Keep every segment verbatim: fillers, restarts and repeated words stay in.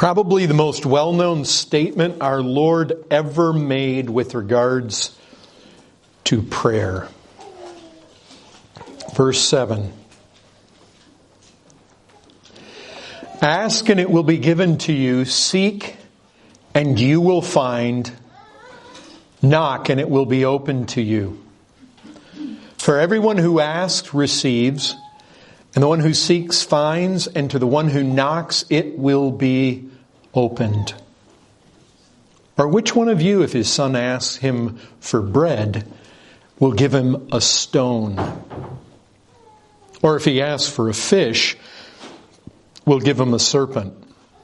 Probably the most well-known statement our Lord ever made with regards to prayer. Verse seven. Ask and it will be given to you. Seek and you will find. Knock and it will be opened to you. For everyone who asks receives, and the one who seeks finds, and to the one who knocks it will be opened. Or which one of you, if his son asks him for bread, will give him a stone? Or if he asks for a fish, will give him a serpent?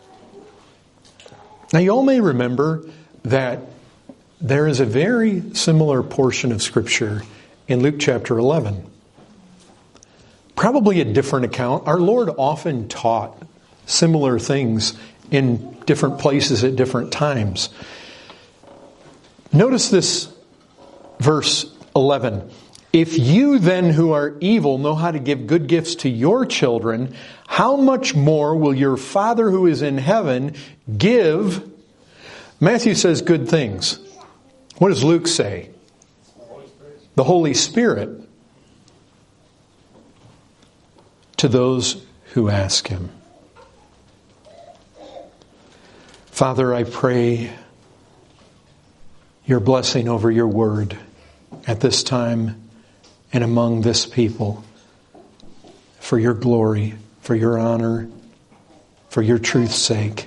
Now you all may remember that there is a very similar portion of Scripture in Luke chapter eleven. Probably a different account. Our Lord often taught similar things in different places at different times. Notice this verse eleven. If you then who are evil know how to give good gifts to your children, how much more will your Father who is in heaven give? Matthew says good things. What does Luke say? The Holy Spirit to those who ask Him. Father, I pray your blessing over your word at this time and among this people, for your glory, for your honor, for your truth's sake.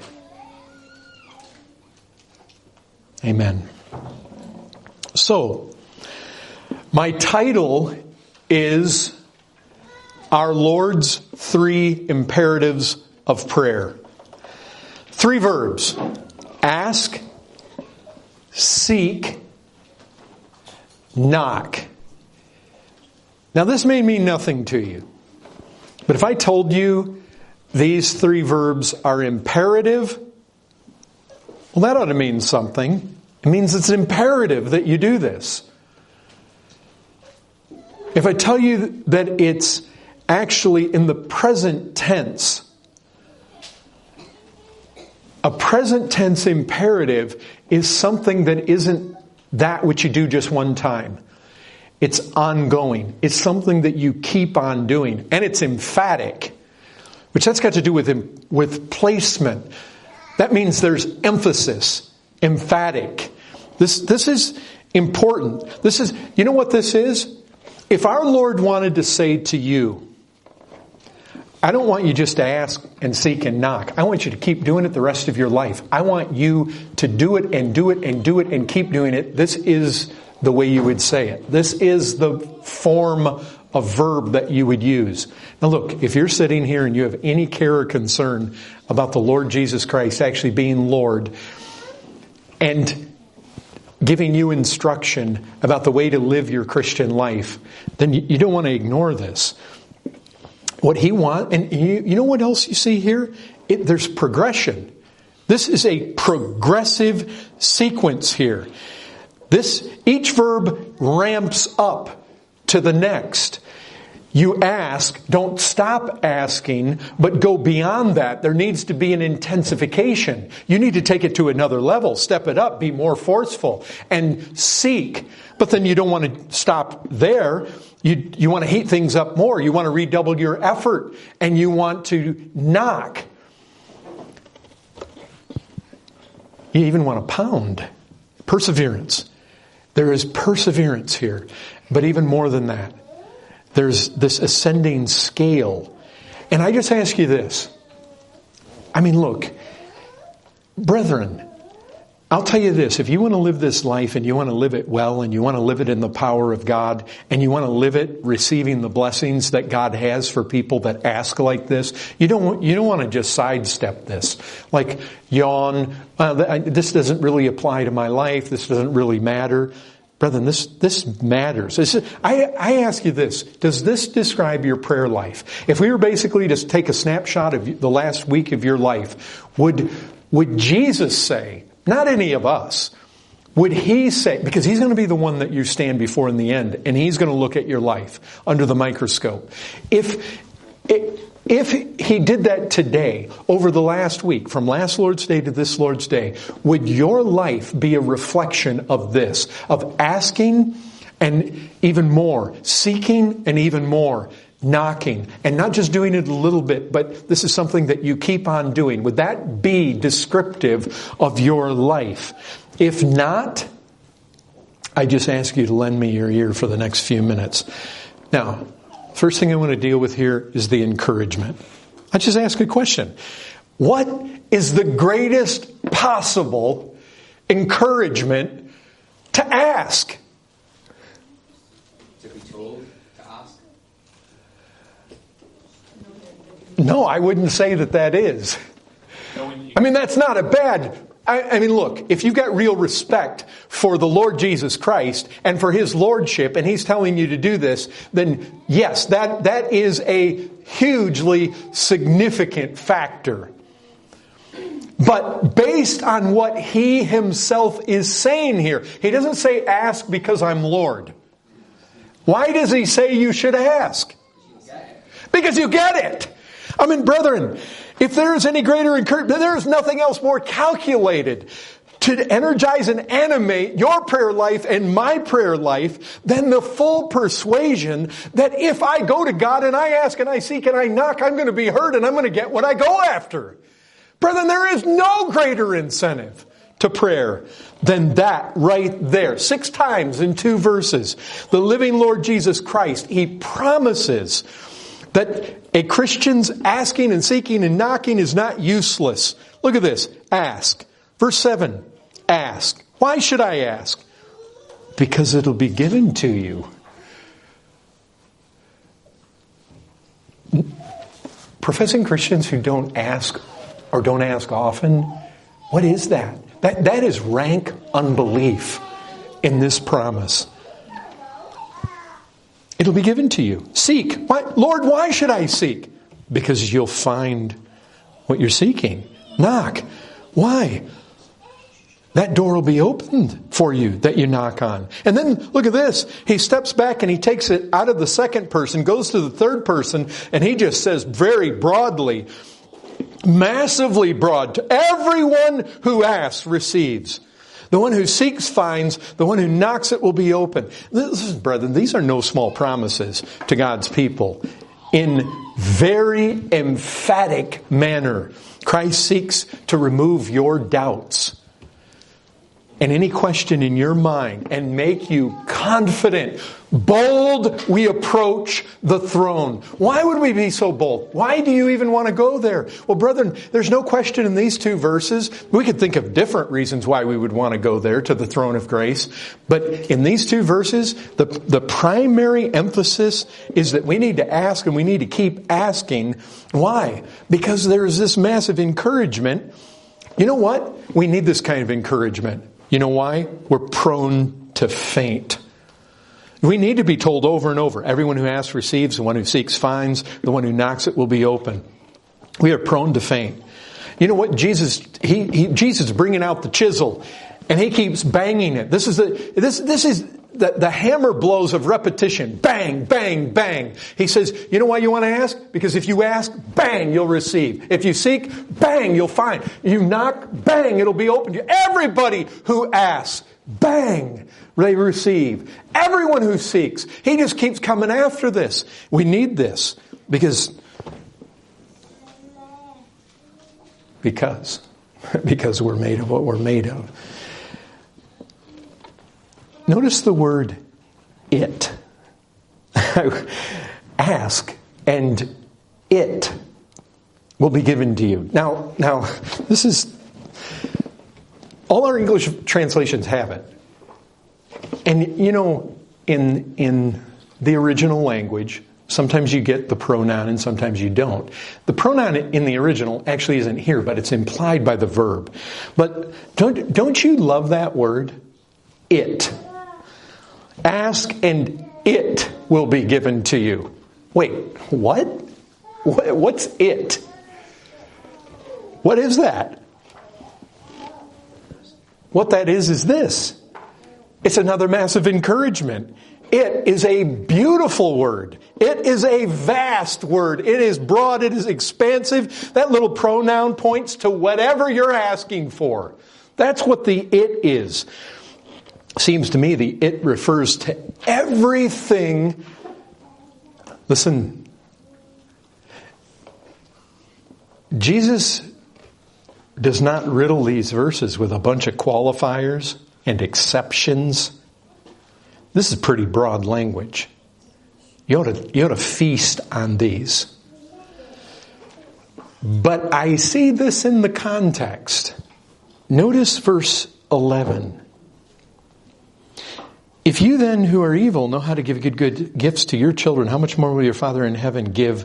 Amen. So, my title is Our Lord's Three Imperatives of Prayer. Three verbs: ask, seek, knock. Now this may mean nothing to you, but if I told you these three verbs are imperative, well, that ought to mean something. It means it's imperative that you do this. If I tell you that it's actually in the present tense, a present tense imperative is something that isn't that which you do just one time. It's ongoing. It's something that you keep on doing. And it's emphatic, which that's got to do with, with placement. That means there's emphasis, emphatic. This, this is important. This is, you know what this is? If our Lord wanted to say to you, I don't want you just to ask and seek and knock. I want you to keep doing it the rest of your life. I want you to do it and do it and do it and keep doing it. This is the way you would say it. This is the form of verb that you would use. Now look, if you're sitting here and you have any care or concern about the Lord Jesus Christ actually being Lord and giving you instruction about the way to live your Christian life, then you don't want to ignore this. What He wants, and you, you know what else you see here? It, there's progression. This is a progressive sequence here. This, each verb ramps up to the next. You ask, don't stop asking, but go beyond that. There needs to be an intensification. You need to take it to another level, step it up, be more forceful, and seek. But then you don't want to stop there. You, you want to heat things up more. You want to redouble your effort, and you want to knock. You even want to pound. Perseverance. There is perseverance here. But even more than that, there's this ascending scale. And I just ask you this. I mean, look, brethren, I'll tell you this. If you want to live this life and you want to live it well and you want to live it in the power of God and you want to live it receiving the blessings that God has for people that ask like this, you don't, you don't want to just sidestep this. Like yawn, uh, this doesn't really apply to my life. This doesn't really matter. Brethren, this, this matters. This is, I, I ask you this. Does this describe your prayer life? If we were basically to take a snapshot of the last week of your life, would, would Jesus say, not any of us, would He say, because He's going to be the one that you stand before in the end, and He's going to look at your life under the microscope. If, it, If he did that today, over the last week, from last Lord's Day to this Lord's Day, would your life be a reflection of this, of asking and even more, seeking and even more, knocking, and not just doing it a little bit, but this is something that you keep on doing? Would that be descriptive of your life? If not, I just ask you to lend me your ear for the next few minutes. Now, first thing I want to deal with here is the encouragement. I just ask a question. What is the greatest possible encouragement to ask? To be told to ask? No, I wouldn't say that that is. I mean, that's not a bad... I, I mean, look, if you've got real respect for the Lord Jesus Christ and for His Lordship, and He's telling you to do this, then yes, that, that is a hugely significant factor. But based on what He Himself is saying here, He doesn't say ask because I'm Lord. Why does He say you should ask? Because you get it. I mean, brethren, if there is any greater encouragement, there is nothing else more calculated to energize and animate your prayer life and my prayer life than the full persuasion that if I go to God and I ask and I seek and I knock, I'm going to be heard and I'm going to get what I go after. Brethren, there is no greater incentive to prayer than that right there. Six times in two verses, the living Lord Jesus Christ, He promises that a Christian's asking and seeking and knocking is not useless. Look at this. Ask. Verse seven. Ask. Why should I ask? Because it'll be given to you. Professing Christians who don't ask or don't ask often, what is that? That, that is rank unbelief in this promise. It'll be given to you. Seek. Why, Lord, why should I seek? Because you'll find what you're seeking. Knock. Why? That door will be opened for you that you knock on. And then look at this. He steps back and he takes it out of the second person, goes to the third person, and he just says very broadly, massively broad, to everyone who asks receives. The one who seeks finds. The one who knocks it will be open. Listen, brethren, these are no small promises to God's people. In very emphatic manner, Christ seeks to remove your doubts and any question in your mind and make you confident. Bold, we approach the throne. Why would we be so bold? Why do you even want to go there? Well, brethren, there's no question in these two verses. We could think of different reasons why we would want to go there to the throne of grace. But in these two verses, the, the primary emphasis is that we need to ask and we need to keep asking. Why? Because there's this massive encouragement. You know what? We need this kind of encouragement. You know why? We're prone to faint. We need to be told over and over, everyone who asks receives, the one who seeks finds, the one who knocks it will be open. We are prone to faint. You know what? Jesus, he, he Jesus is bringing out the chisel, and he keeps banging it. This is the this this is the, the hammer blows of repetition. Bang, bang, bang. He says, you know why you want to ask? Because if you ask, bang, you'll receive. If you seek, bang, you'll find. You knock, bang, it'll be open to you. Everybody who asks, bang, they receive. Everyone who seeks. He just keeps coming after this. We need this because because because we're made of what we're made of. Notice the word it. Ask and it will be given to you. Now, now this is all our English translations have it. And you know, in in the original language, sometimes you get the pronoun and sometimes you don't. The pronoun in the original actually isn't here, but it's implied by the verb. But don't don't you love that word? It. Ask and it will be given to you. Wait, what? what? What's it? What is that? What that is is this. It's another massive encouragement. It is a beautiful word. It is a vast word. It is broad. It is expansive. That little pronoun points to whatever you're asking for. That's what the it is. Seems to me the it refers to everything. Listen, Jesus does not riddle these verses with a bunch of qualifiers and exceptions. This is pretty broad language. You ought to, you ought to feast on these. But I see this in the context. Notice verse eleven. If you then who are evil know how to give good, good gifts to your children, how much more will your Father in heaven give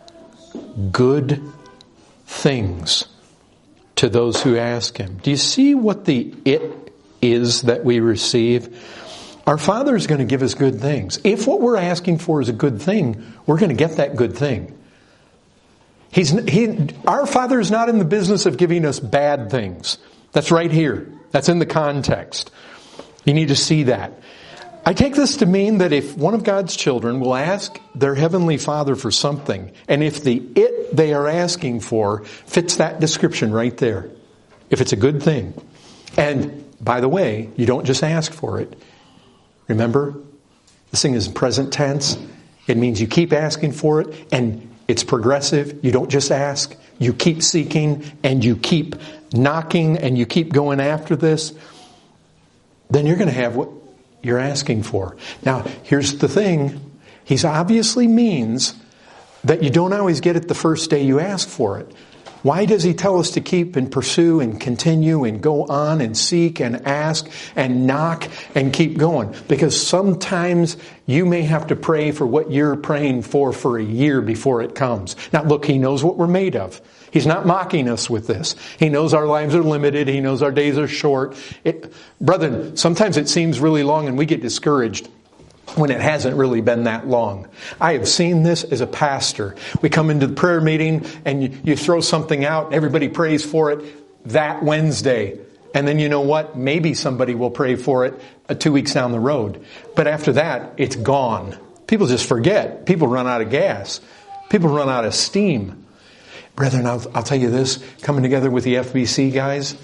good things to those who ask Him? Do you see what the it is that we receive? Our Father is going to give us good things. If what we're asking for is a good thing, we're going to get that good thing. He's, he, our Father is not in the business of giving us bad things. That's right here. That's in the context. You need to see that. I take this to mean that if one of God's children will ask their Heavenly Father for something, and if the it they are asking for fits that description right there, if it's a good thing, and by the way, you don't just ask for it. Remember, this thing is present tense. It means you keep asking for it, and it's progressive. You don't just ask. You keep seeking, and you keep knocking, and you keep going after this. Then you're going to have what you're asking for. Now, here's the thing. He obviously means that you don't always get it the first day you ask for it. Why does He tell us to keep and pursue and continue and go on and seek and ask and knock and keep going? Because sometimes you may have to pray for what you're praying for for a year before it comes. Now look, He knows what we're made of. He's not mocking us with this. He knows our lives are limited. He knows our days are short. It, brethren, sometimes it seems really long and we get discouraged when it hasn't really been that long. I have seen this as a pastor. We come into the prayer meeting and you, you throw something out and everybody prays for it that Wednesday. And then you know what? Maybe somebody will pray for it uh, two weeks down the road. But after that, it's gone. People just forget. People run out of gas. People run out of steam. Brethren, I'll, I'll tell you this, coming together with the F B C guys,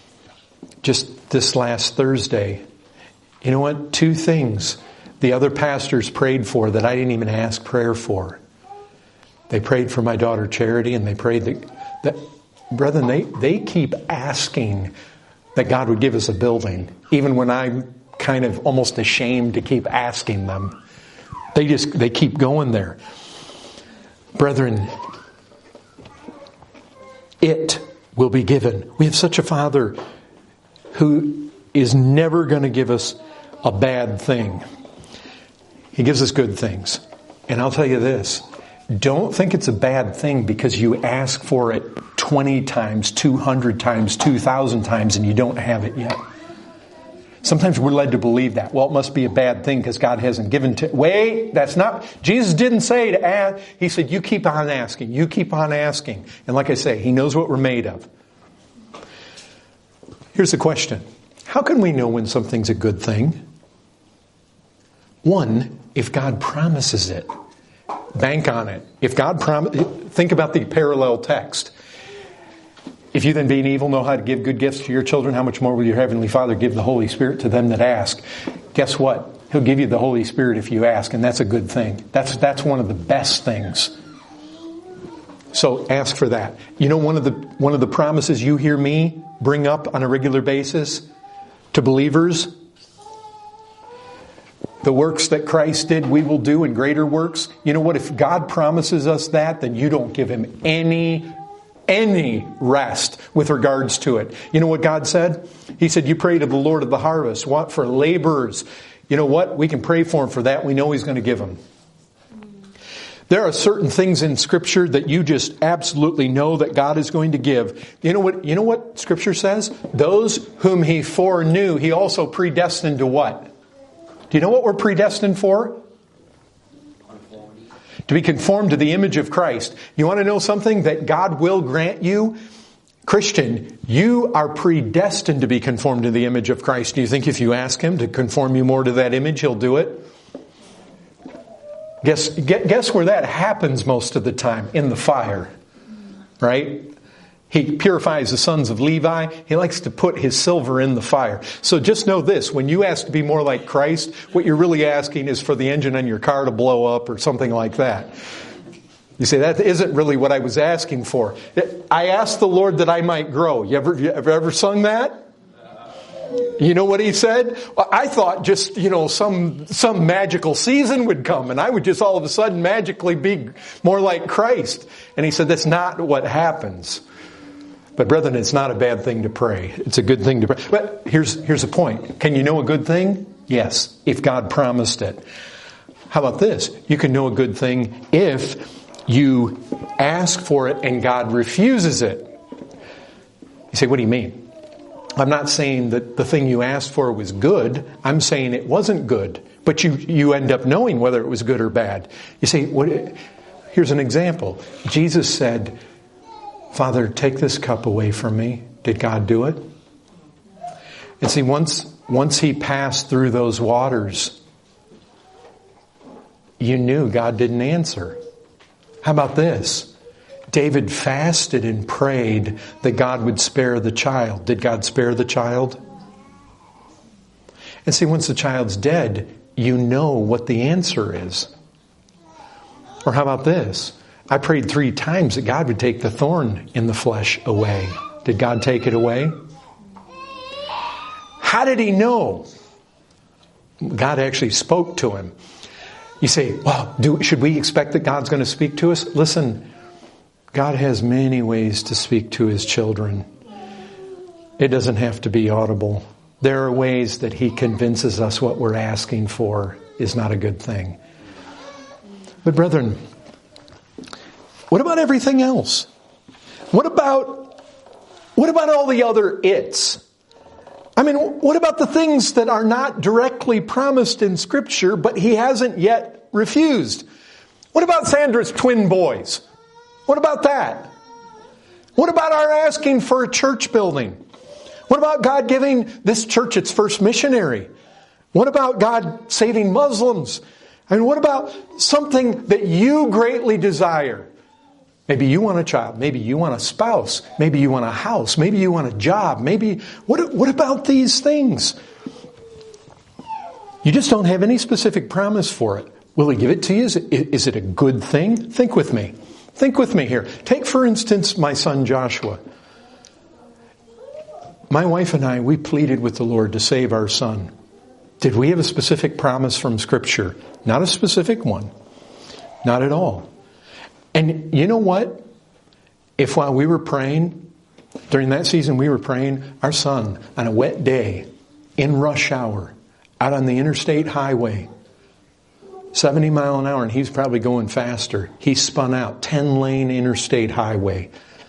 just this last Thursday, you know what? Two things the other pastors prayed for that I didn't even ask prayer for. They prayed for my daughter Charity, and they prayed that, that brethren, they, they keep asking that God would give us a building, even when I'm kind of almost ashamed to keep asking them. They just, they keep going there. Brethren, it will be given. We have such a Father who is never going to give us a bad thing. He gives us good things. And I'll tell you this, don't think it's a bad thing because you ask for it twenty times, two hundred times, two thousand times, and you don't have it yet. Sometimes we're led to believe that. Well, it must be a bad thing because God hasn't given to... Wait, that's not... Jesus didn't say to ask. He said, you keep on asking. You keep on asking. And like I say, He knows what we're made of. Here's the question. How can we know when something's a good thing? One, if God promises it. Bank on it. If God promises... Think about the parallel text. If you then being evil know how to give good gifts to your children, how much more will your Heavenly Father give the Holy Spirit to them that ask? Guess what? He'll give you the Holy Spirit if you ask, and that's a good thing. That's that's one of the best things. So ask for that. You know, one of the one of the promises you hear me bring up on a regular basis to believers, the works that Christ did, we will do, and greater works. You know what? If God promises us that, then you don't give Him any Any rest with regards to it. You know what God said? He said, you pray to the Lord of the harvest. What? For laborers. You know what? We can pray for Him for that. We know He's going to give them. There are certain things in Scripture that you just absolutely know that God is going to give. You know what, you know what Scripture says? Those whom He foreknew, He also predestined to what? Do you know what we're predestined for? To be conformed to the image of Christ. You want to know something that God will grant you? Christian, you are predestined to be conformed to the image of Christ. Do you think if you ask Him to conform you more to that image, He'll do it? Guess, guess where that happens most of the time? In the fire. Right? He purifies the sons of Levi. He likes to put his silver in the fire. So just know this. When you ask to be more like Christ, what you're really asking is for the engine on your car to blow up or something like that. You say, that isn't really what I was asking for. I asked the Lord that I might grow. You ever, you ever, ever sung that? You know what he said? I thought just, you know, some some magical season would come and I would just all of a sudden magically be more like Christ. And he said, that's not what happens. But brethren, it's not a bad thing to pray. It's a good thing to pray. But here's here's the point. Can you know a good thing? Yes, if God promised it. How about this? You can know a good thing if you ask for it and God refuses it. You say, what do you mean? I'm not saying that the thing you asked for was good. I'm saying it wasn't good. But you, you end up knowing whether it was good or bad. You say, what? Here's an example. Jesus said, Father, take this cup away from me. Did God do it? And see, once, once he passed through those waters, you knew God didn't answer. How about this? David fasted and prayed that God would spare the child. Did God spare the child? And see, once the child's dead, you know what the answer is. Or how about this? I prayed three times that God would take the thorn in the flesh away. Did God take it away? How did he know? God actually spoke to him. You say, well, do, should we expect that God's going to speak to us? Listen, God has many ways to speak to his children. It doesn't have to be audible. There are ways that he convinces us what we're asking for is not a good thing. But brethren, what about everything else? What about, what about all the other it's? I mean, what about the things that are not directly promised in Scripture, but he hasn't yet refused? What about Sandra's twin boys? What about that? What about our asking for a church building? What about God giving this church its first missionary? What about God saving Muslims? And what about something that you greatly desire? Maybe you want a child. Maybe you want a spouse. Maybe you want a house. Maybe you want a job. Maybe, what, what about these things? You just don't have any specific promise for it. Will he give it to you? Is it, is it a good thing? Think with me. Think with me here. Take, for instance, my son Joshua. My wife and I, we pleaded with the Lord to save our son. Did we have a specific promise from Scripture? Not a specific one. Not at all. And you know what? If while we were praying, during that season we were praying, our son, on a wet day, in rush hour, out on the interstate highway, seventy mile an hour, and he's probably going faster. He spun out, ten lane interstate highway.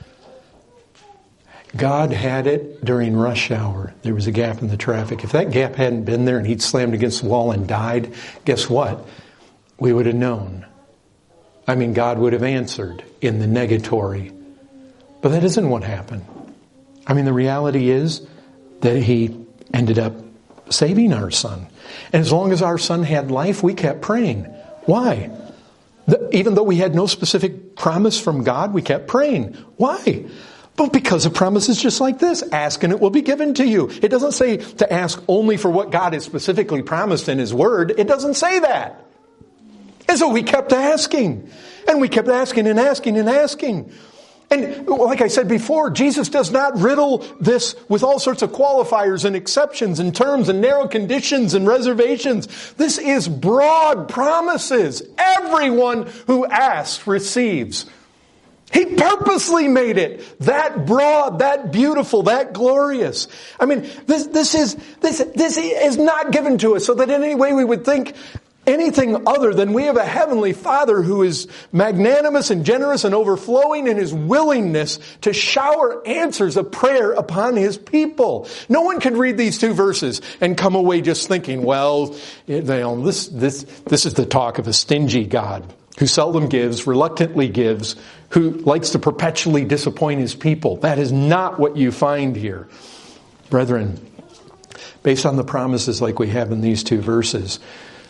God had it during rush hour. There was a gap in the traffic. If that gap hadn't been there and he'd slammed against the wall and died, guess what? We would have known. I mean, God would have answered in the negatory. But that isn't what happened. I mean, the reality is that he ended up saving our son. And as long as our son had life, we kept praying. Why? The, even though we had no specific promise from God, we kept praying. Why? But because of promises just like this. Ask and it will be given to you. It doesn't say to ask only for what God has specifically promised in his word. It doesn't say that. And so we kept asking. And we kept asking and asking and asking. And like I said before, Jesus does not riddle this with all sorts of qualifiers and exceptions and terms and narrow conditions and reservations. This is broad promises. Everyone who asks receives. He purposely made it that broad, that beautiful, that glorious. I mean, this, this is, this, this is not given to us so that in any way we would think anything other than we have a heavenly Father who is magnanimous and generous and overflowing in his willingness to shower answers of prayer upon his people. No one can read these two verses and come away just thinking, well, you know, this, this, this is the talk of a stingy God who seldom gives, reluctantly gives, who likes to perpetually disappoint his people. That is not what you find here. Brethren, based on the promises like we have in these two verses,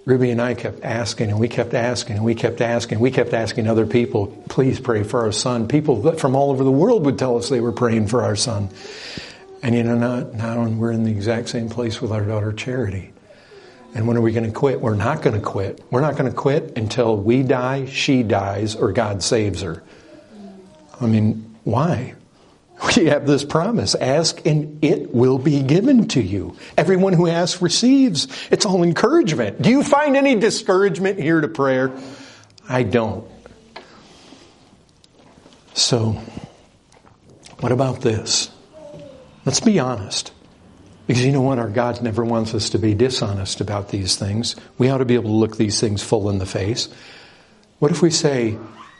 Ruby and I kept asking, and we kept asking, and we kept asking. We kept asking other people, please pray for our son. People from all over the world would tell us they were praying for our son. And you know, now, now we're in the exact same place with our daughter Charity. And when are we going to quit? We're not going to quit. We're not going to quit until we die, she dies, or God saves her. I mean, why? We have this promise. Ask and it will be given to you. Everyone who asks receives. It's all encouragement. Do you find any discouragement here to prayer? I don't. So, what about this? Let's be honest. Because you know what? Our God never wants us to be dishonest about these things. We ought to be able to look these things full in the face. What if we say,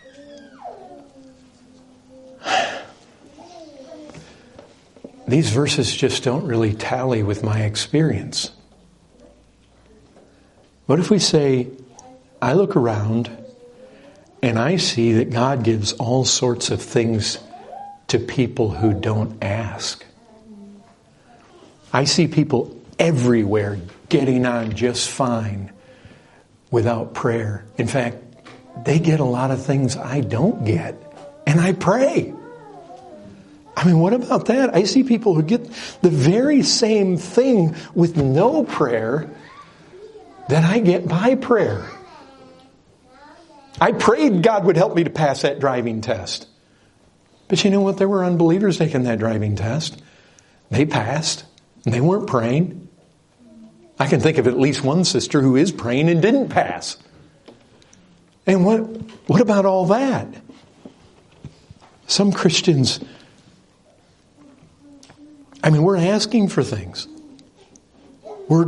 these verses just don't really tally with my experience? What if we say, I look around and I see that God gives all sorts of things to people who don't ask. I see people everywhere getting on just fine without prayer. In fact, they get a lot of things I don't get, and I pray. I mean, what about that? I see people who get the very same thing with no prayer that I get by prayer. I prayed God would help me to pass that driving test. But you know what? There were unbelievers taking that driving test. They passed, and they weren't praying. I can think of at least one sister who is praying and didn't pass. And what, what about all that? Some Christians, I mean, we're asking for things. We're,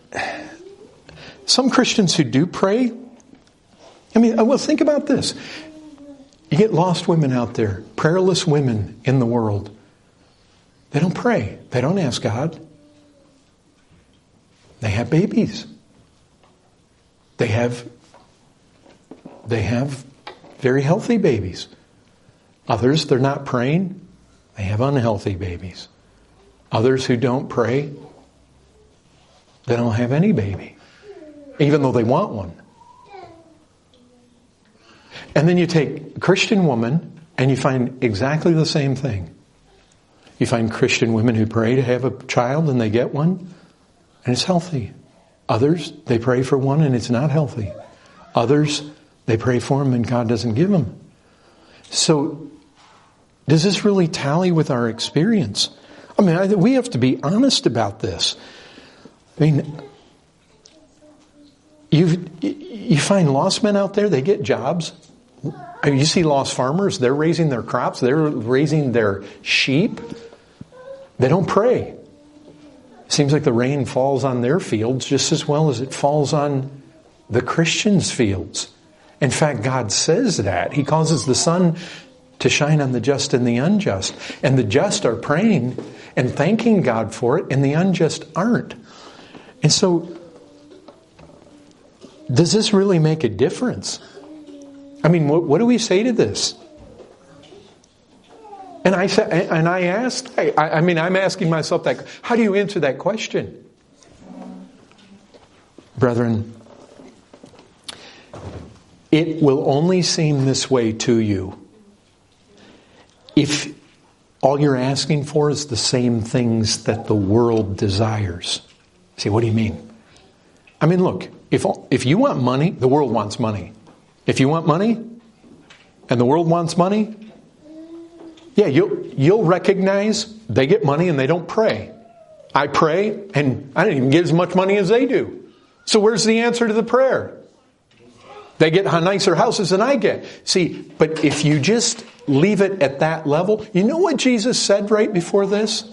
some Christians who do pray, I mean, well, think about this. You get lost women out there, prayerless women in the world. They don't pray. They don't ask God. They have babies. They have, they have very healthy babies. Others, they're not praying. They have unhealthy babies. Others who don't pray, they don't have any baby, even though they want one. And then you take a Christian woman and you find exactly the same thing. You find Christian women who pray to have a child and they get one and it's healthy. Others, they pray for one and it's not healthy. Others, they pray for them and God doesn't give them. So, does this really tally with our experience? I mean, I, we have to be honest about this. I mean, you you find lost men out there, they get jobs. You see lost farmers, they're raising their crops, they're raising their sheep. They don't pray. Seems like the rain falls on their fields just as well as it falls on the Christians' fields. In fact, God says that. He causes the sun to shine on the just and the unjust. And the just are praying and thanking God for it, and the unjust aren't. And so, does this really make a difference? I mean, what, what do we say to this? And I said, and I asked, I, I mean, I'm asking myself that, how do you answer that question? Brethren, it will only seem this way to you if all you're asking for is the same things that the world desires. See, what do you mean? I mean, look, if if you want money, the world wants money. If you want money, and the world wants money, yeah, you'll, you'll recognize they get money and they don't pray. I pray, and I don't even get as much money as they do. So where's the answer to the prayer? They get nicer houses than I get. See, but if you just leave it at that level, you know what Jesus said right before this?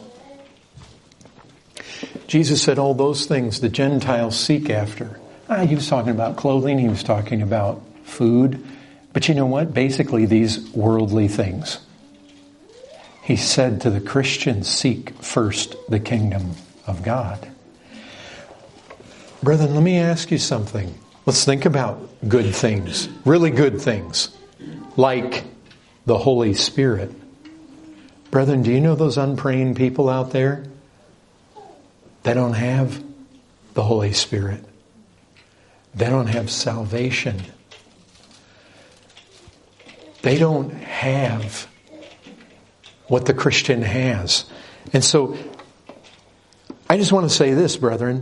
Jesus said all those things the Gentiles seek after. Ah, he was talking about clothing, he was talking about food. But you know what? Basically, these worldly things. He said to the Christians, seek first the kingdom of God. Brethren, let me ask you something. Let's think about good things, really good things, like the Holy Spirit. Brethren, do you know those unpraying people out there? They don't have the Holy Spirit. They don't have salvation. They don't have what the Christian has. And so, I just want to say this, brethren.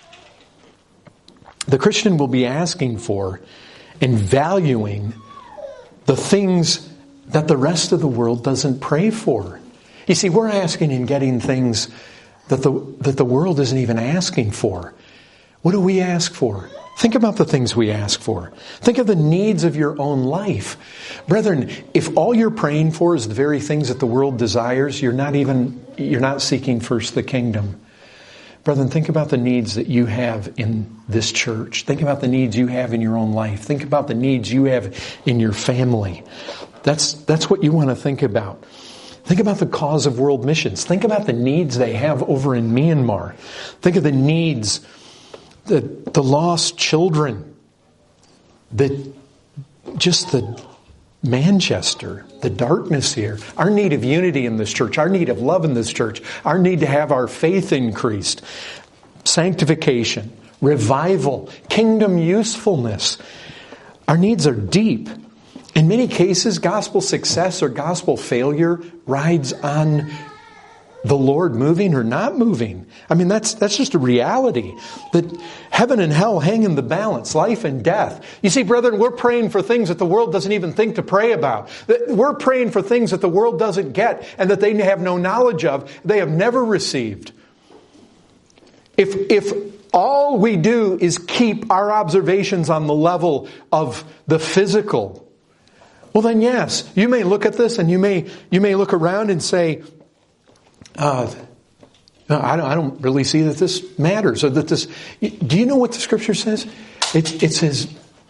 The Christian will be asking for and valuing the things that the rest of the world doesn't pray for. You see, we're asking and getting things that the, that the world isn't even asking for. What do we ask for? Think about the things we ask for. Think of the needs of your own life. Brethren, if all you're praying for is the very things that the world desires, you're not even, you're not seeking first the kingdom. Brethren, think about the needs that you have in this church. Think about the needs you have in your own life. Think about the needs you have in your family. That's, that's what you want to think about. Think about the cause of world missions. Think about the needs they have over in Myanmar. Think of the needs, the, the lost children, the, just the Manchester, the darkness here, our need of unity in this church, our need of love in this church, our need to have our faith increased, sanctification, revival, kingdom usefulness. Our needs are deep. In many cases, gospel success or gospel failure rides on the Lord moving or not moving. I mean, that's that's just a reality. That heaven and hell hang in the balance, life and death. You see, brethren, we're praying for things that the world doesn't even think to pray about. We're praying for things that the world doesn't get and that they have no knowledge of, they have never received. If if all we do is keep our observations on the level of the physical, well then yes, you may look at this and you may you may look around and say, uh, no, I don't, I don't really see that this matters or that this. Do you know what the Scripture says? It, it says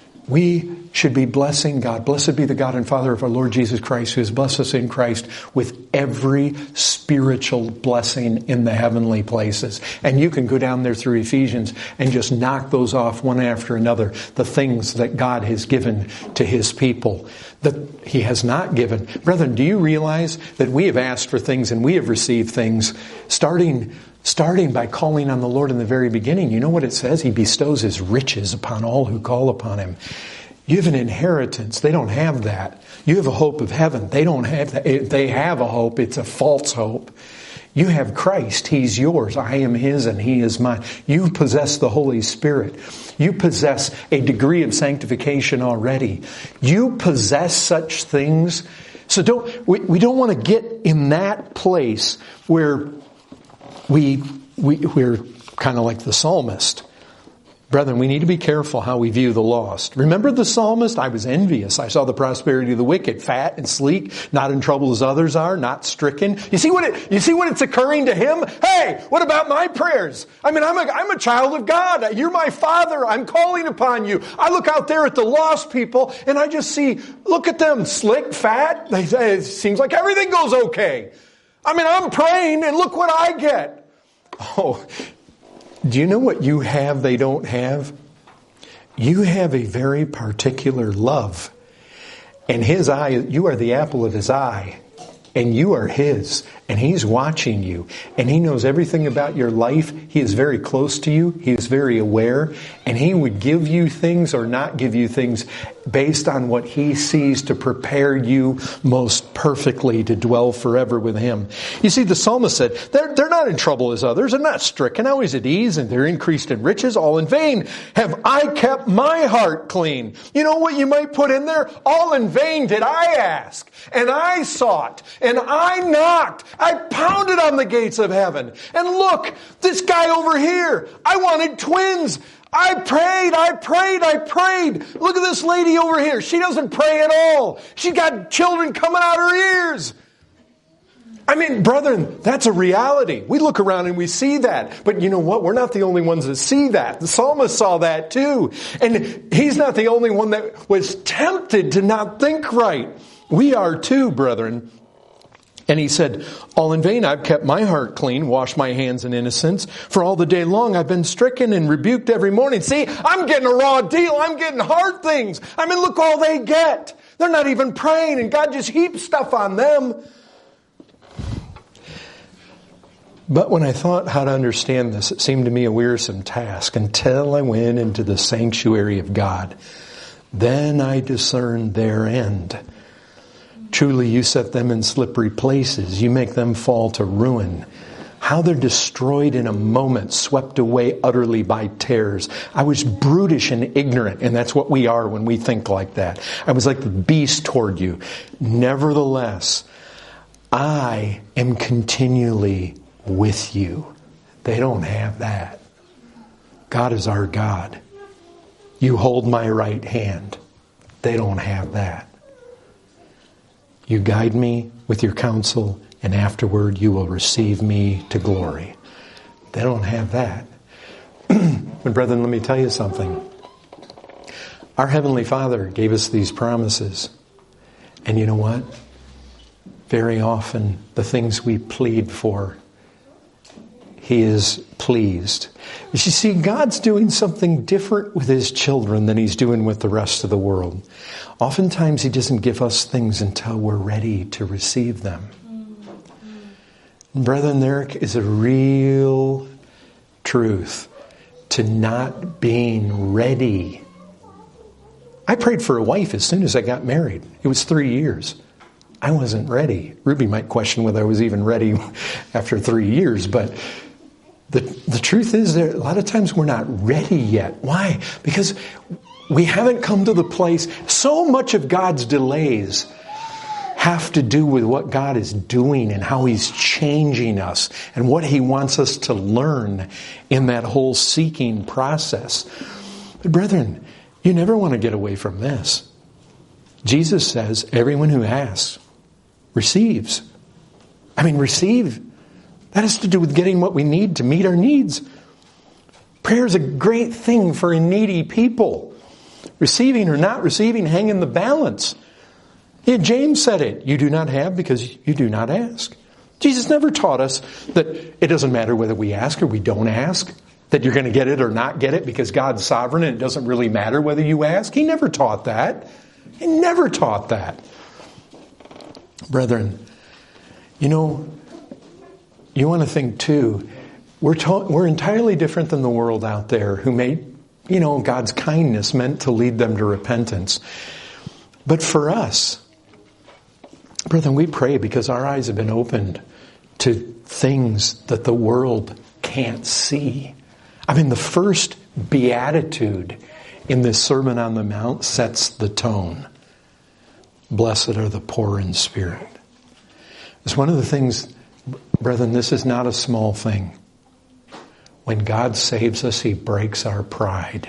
we should be blessing God. Blessed be the God and Father of our Lord Jesus Christ, who has blessed us in Christ with every spiritual blessing in the heavenly places. And you can go down there through Ephesians and just knock those off one after another. The things that God has given to His people that He has not given. Brethren, do you realize that we have asked for things and we have received things starting Starting by calling on the Lord in the very beginning? You know what it says? He bestows His riches upon all who call upon Him. You have an inheritance. They don't have that. You have a hope of heaven. They don't have that. They have a hope. It's a false hope. You have Christ. He's yours. I am His and He is mine. You possess the Holy Spirit. You possess a degree of sanctification already. You possess such things. So don't, we, we don't want to get in that place where We, we, we're kind of like the psalmist. Brethren, we need to be careful how we view the lost. Remember the psalmist? I was envious. I saw the prosperity of the wicked, fat and sleek, not in trouble as others are, not stricken. You see what it, you see what it's occurring to him? Hey, what about my prayers? I mean, I'm a, I'm a child of God. You're my Father. I'm calling upon you. I look out there at the lost people and I just see, look at them, slick, fat. They say, it seems like everything goes okay. I mean, I'm praying and look what I get. Oh, do you know what you have they don't have? You have a very particular love. And His eye, you are the apple of His eye. And you are His. And He's watching you. And He knows everything about your life. He is very close to you. He is very aware. And He would give you things or not give you things based on what He sees to prepare you most perfectly to dwell forever with Him. You see, the psalmist said, they're, they're not in trouble as others. They're not stricken, always at ease, and they're increased in riches, all in vain. Have I kept my heart clean? You know what you might put in there? All in vain did I ask, and I sought, and I knocked. I pounded on the gates of heaven. And look, this guy over here, I wanted twins. I prayed, I prayed, I prayed. Look at this lady over here. She doesn't pray at all. She got children coming out her ears. I mean, brethren, that's a reality. We look around and we see that. But you know what? We're not the only ones that see that. The psalmist saw that too. And he's not the only one that was tempted to not think right. We are too, brethren. And he said, all in vain I've kept my heart clean, washed my hands in innocence. For all the day long I've been stricken and rebuked every morning. See, I'm getting a raw deal. I'm getting hard things. I mean, look all they get. They're not even praying, and God just heaps stuff on them. But when I thought how to understand this, it seemed to me a wearisome task until I went into the sanctuary of God. Then I discerned their end. Truly, you set them in slippery places. You make them fall to ruin. How they're destroyed in a moment, swept away utterly by tears. I was brutish and ignorant, and that's what we are when we think like that. I was like the beast toward you. Nevertheless, I am continually with you. They don't have that. God is our God. You hold my right hand. They don't have that. You guide me with your counsel, and afterward you will receive me to glory. They don't have that. But brethren, let me tell you something. Our Heavenly Father gave us these promises. And you know what? Very often, the things we plead for, He is pleased. But you see, God's doing something different with His children than He's doing with the rest of the world. Oftentimes, He doesn't give us things until we're ready to receive them. Brethren, there is a real truth to not being ready. I prayed for a wife as soon as I got married. It was three years. I wasn't ready. Ruby might question whether I was even ready after three years, but the, the truth is that a lot of times we're not ready yet. Why? Because we haven't come to the place. So much of God's delays have to do with what God is doing and how He's changing us and what He wants us to learn in that whole seeking process. But brethren, you never want to get away from this. Jesus says, everyone who asks receives. I mean, receive. That has to do with getting what we need to meet our needs. Prayer is a great thing for needy people. Receiving or not receiving hang in the balance. Yeah, James said it. You do not have because you do not ask. Jesus never taught us that it doesn't matter whether we ask or we don't ask. That you're going to get it or not get it because God's sovereign and it doesn't really matter whether you ask. He never taught that. He never taught that. Brethren, you know, you want to think too, we're ta- we're entirely different than the world out there who made, you know, God's kindness meant to lead them to repentance. But for us, brethren, we pray because our eyes have been opened to things that the world can't see. I mean, the first beatitude in this Sermon on the Mount sets the tone. Blessed are the poor in spirit. It's one of the things, brethren, this is not a small thing. When God saves us, He breaks our pride.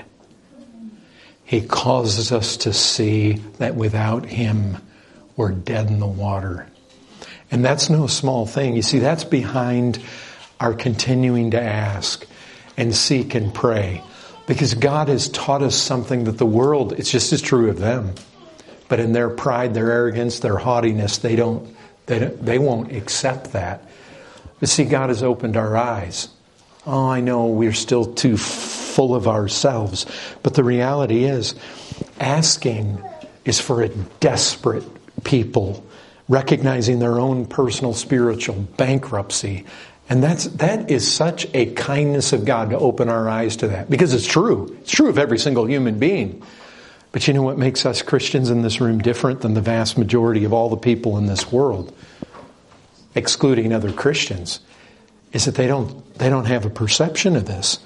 He causes us to see that without Him, we're dead in the water. And that's no small thing. You see, that's behind our continuing to ask and seek and pray. Because God has taught us something that the world, it's just as true of them. But in their pride, their arrogance, their haughtiness, they don't, they don't, they won't accept that. But see, God has opened our eyes. Oh, I know we're still too full of ourselves. But the reality is, asking is for a desperate people, recognizing their own personal spiritual bankruptcy. And that's, that is such a kindness of God to open our eyes to that. Because it's true. It's true of every single human being. But you know what makes us Christians in this room different than the vast majority of all the people in this world, excluding other Christians, is that they don't, they don't have a perception of this.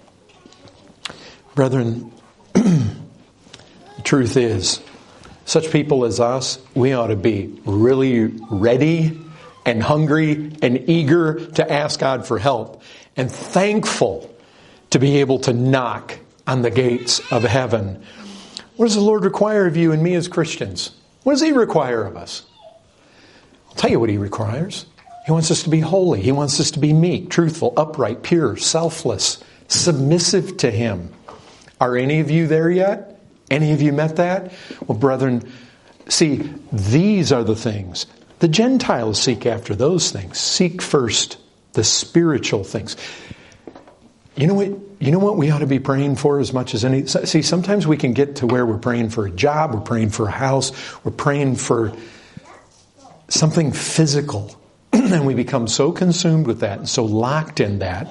Brethren, the truth is, such people as us, we ought to be really ready and hungry and eager to ask God for help and thankful to be able to knock on the gates of heaven. What does the Lord require of you and me as Christians? What does He require of us? I'll tell you what He requires. He wants us to be holy. He wants us to be meek, truthful, upright, pure, selfless, submissive to Him. Are any of you there yet? Any of you met that? Well, brethren, see, these are the things. The Gentiles seek after those things. Seek first the spiritual things. You know what? You know what we ought to be praying for as much as any. See, sometimes we can get to where we're praying for a job, we're praying for a house, we're praying for something physical. And we become so consumed with that and so locked in that.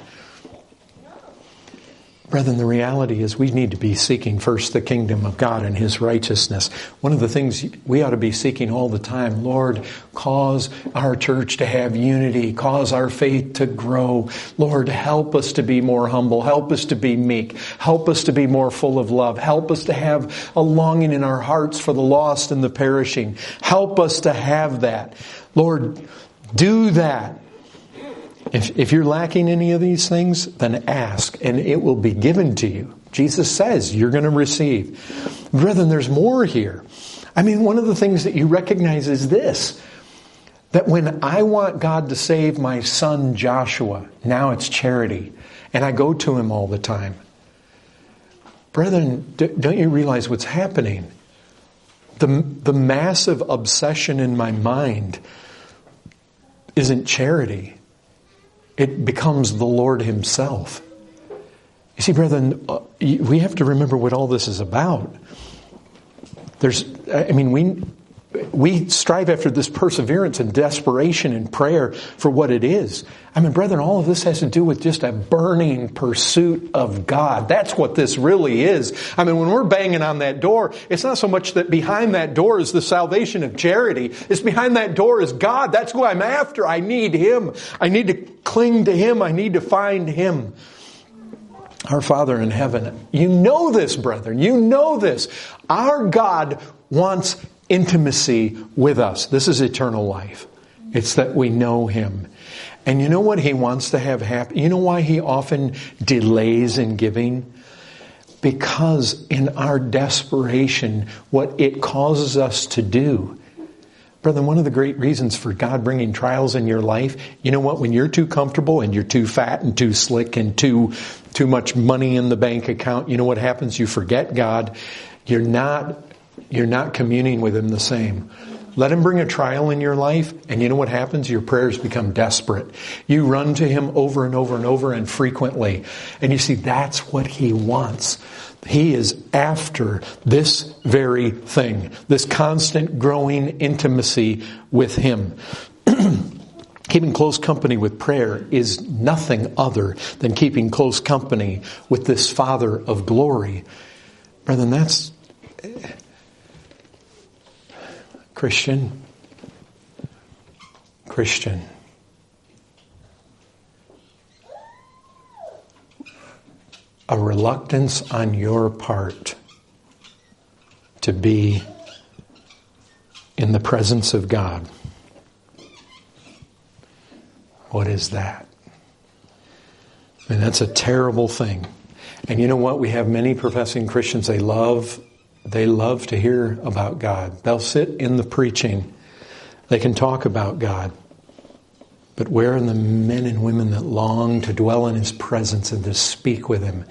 Brethren, the reality is we need to be seeking first the kingdom of God and His righteousness. One of the things we ought to be seeking all the time, Lord, cause our church to have unity, cause our faith to grow. Lord, help us to be more humble, help us to be meek, help us to be more full of love, help us to have a longing in our hearts for the lost and the perishing. Help us to have that. Lord, do that. If, if you're lacking any of these things, then ask, and it will be given to you. Jesus says you're going to receive. Brethren, there's more here. I mean, one of the things that you recognize is this, that when I want God to save my son Joshua, now it's Charity, and I go to him all the time. Brethren, don't you realize what's happening? The, the massive obsession in my mind isn't Charity. It becomes the Lord Himself. You see, brethren, uh, we have to remember what all this is about. There's, I mean, we we strive after this perseverance and desperation and prayer for what it is. I mean, brethren, all of this has to do with just a burning pursuit of God. That's what this really is. I mean, when we're banging on that door, it's not so much that behind that door is the salvation of Charity. It's behind that door is God. That's who I'm after. I need Him. I need to cling to Him. I need to find Him. Our Father in heaven, you know this, brethren. You know this. Our God wants intimacy with us. This is eternal life. It's that we know Him. And you know what He wants to have happen? You know why He often delays in giving? Because in our desperation, what it causes us to do. Brethren, one of the great reasons for God bringing trials in your life, you know what? When you're too comfortable and you're too fat and too slick and too, too much money in the bank account, you know what happens? You forget God. You're not, you're not communing with Him the same. Let Him bring a trial in your life, and you know what happens? Your prayers become desperate. You run to Him over and over and over and frequently. And you see, that's what He wants. He is after this very thing, this constant growing intimacy with Him. Keeping close company with prayer is nothing other than keeping close company with this Father of glory. Brethren, that's Christian. Christian. A reluctance on your part to be in the presence of God. What is that? I mean, that's a terrible thing. And you know what? We have many professing Christians, they love, they love to hear about God. They'll sit in the preaching. They can talk about God. But where are the men and women that long to dwell in His presence and to speak with Him?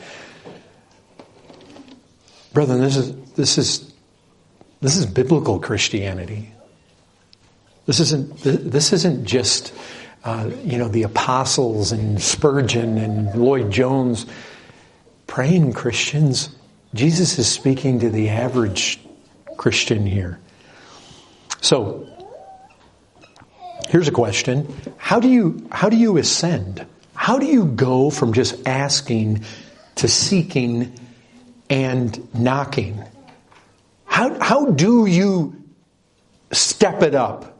Brethren, this is this is this is biblical Christianity. This isn't this isn't just uh, you know the apostles and Spurgeon and Lloyd Jones praying Christians. Jesus is speaking to the average Christian here. So, here's a question. How do you, how do you ascend? How do you go from just asking to seeking and knocking? How, how do you step it up?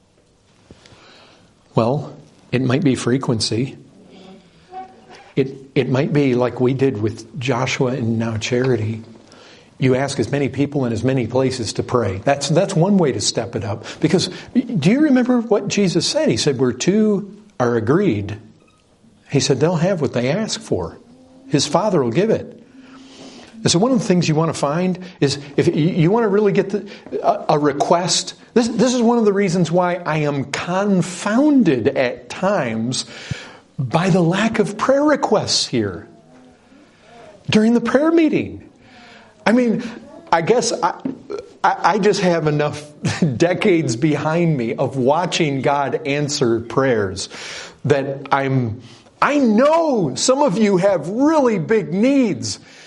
Well, it might be frequency. It, it might be like we did with Joshua and now Charity. You ask as many people in as many places to pray. That's that's one way to step it up. Because do you remember what Jesus said? He said, where two are agreed, He said they'll have what they ask for. His Father will give it. And so one of the things you want to find is if you want to really get the, a, a request. This, this is one of the reasons why I am confounded at times by the lack of prayer requests here during the prayer meeting. I mean, I guess I, I just have enough decades behind me of watching God answer prayers that I'm, I know some of you have really big needs.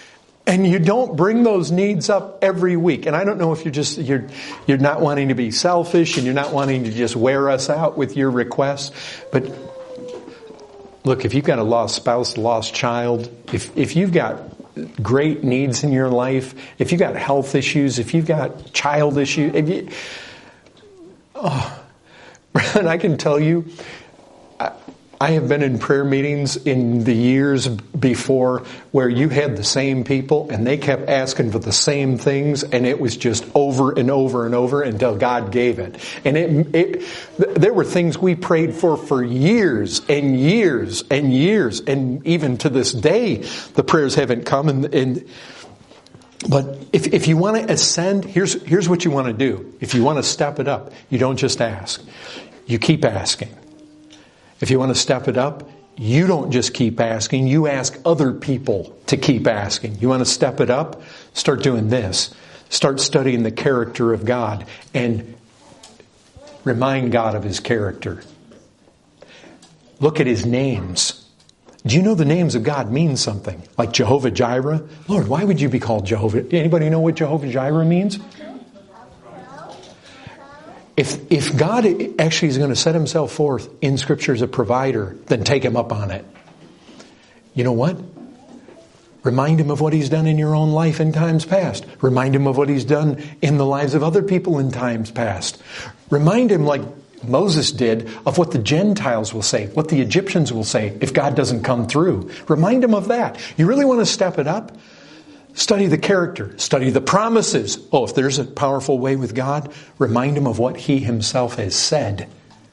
And you don't bring those needs up every week. And I don't know if you're just, you're, you're not wanting to be selfish and you're not wanting to just wear us out with your requests. But look, if you've got a lost spouse, lost child, if, if you've got great needs in your life, if you've got health issues, if you've got child issues, if you, oh, and I can tell you, I, I have been in prayer meetings in the years before where you had the same people and they kept asking for the same things, and it was just over and over and over until God gave it. And it, it there were things we prayed for for years and years and years, and even to this day the prayers haven't come. And, and but if if you want to ascend, here's here's what you want to do. If you want to step it up, you don't just ask. You keep asking. If you want to step it up, you don't just keep asking, you ask other people to keep asking. You want to step it up? Start doing this. Start studying the character of God and remind God of His character. Look at His names. Do you know the names of God mean something? Like Jehovah Jireh? Lord, why would you be called Jehovah? Anybody know what Jehovah Jireh means? If if God actually is going to set Himself forth in Scripture as a provider, then take Him up on it. You know what? Remind Him of what He's done in your own life in times past. Remind Him of what He's done in the lives of other people in times past. Remind Him, like Moses did, of what the Gentiles will say, what the Egyptians will say if God doesn't come through. Remind Him of that. You really want to step it up? Study the character. Study the promises. Oh, if there's a powerful way with God, remind Him of what He Himself has said.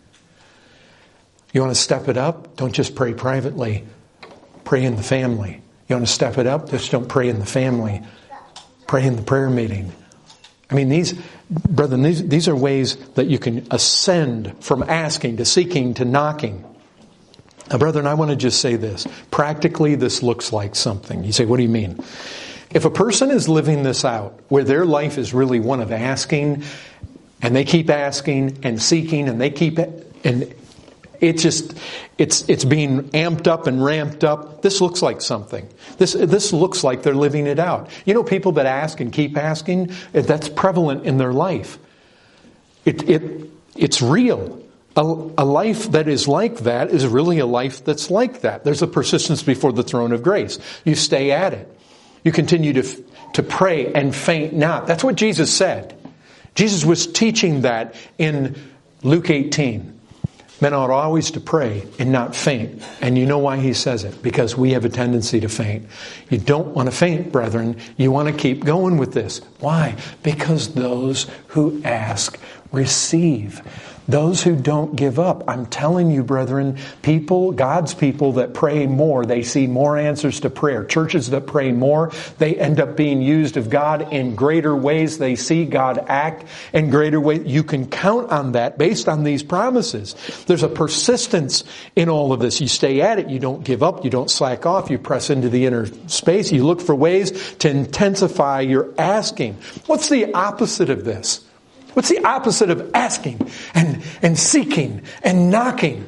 You want to step it up? Don't just pray privately. Pray in the family. You want to step it up? Just don't pray in the family. Pray in the prayer meeting. I mean, these, brethren, these, these are ways that you can ascend from asking to seeking to knocking. Now, brethren, I want to just say this. Practically, this looks like something. You say, what do you mean? If a person is living this out, where their life is really one of asking, and they keep asking and seeking, and they keep, and it's just, it's it's being amped up and ramped up. This looks like something. This this looks like they're living it out. You know, people that ask and keep asking, that's prevalent in their life. It it it's real. A, a life that is like that is really a life that's like that. There's a persistence before the throne of grace. You stay at it. You continue to to pray and faint not. That's what Jesus said. Jesus was teaching that in Luke eighteen. Men ought always to pray and not faint. And you know why He says it? Because we have a tendency to faint. You don't want to faint, brethren. You want to keep going with this. Why? Because those who ask receive. Those who don't give up. I'm telling you, brethren, people, God's people that pray more, they see more answers to prayer. Churches that pray more, they end up being used of God in greater ways. They see God act in greater ways. You can count on that based on these promises. There's a persistence in all of this. You stay at it. You don't give up. You don't slack off. You press into the inner space. You look for ways to intensify your asking. What's the opposite of this? What's the opposite of asking and, and seeking and knocking?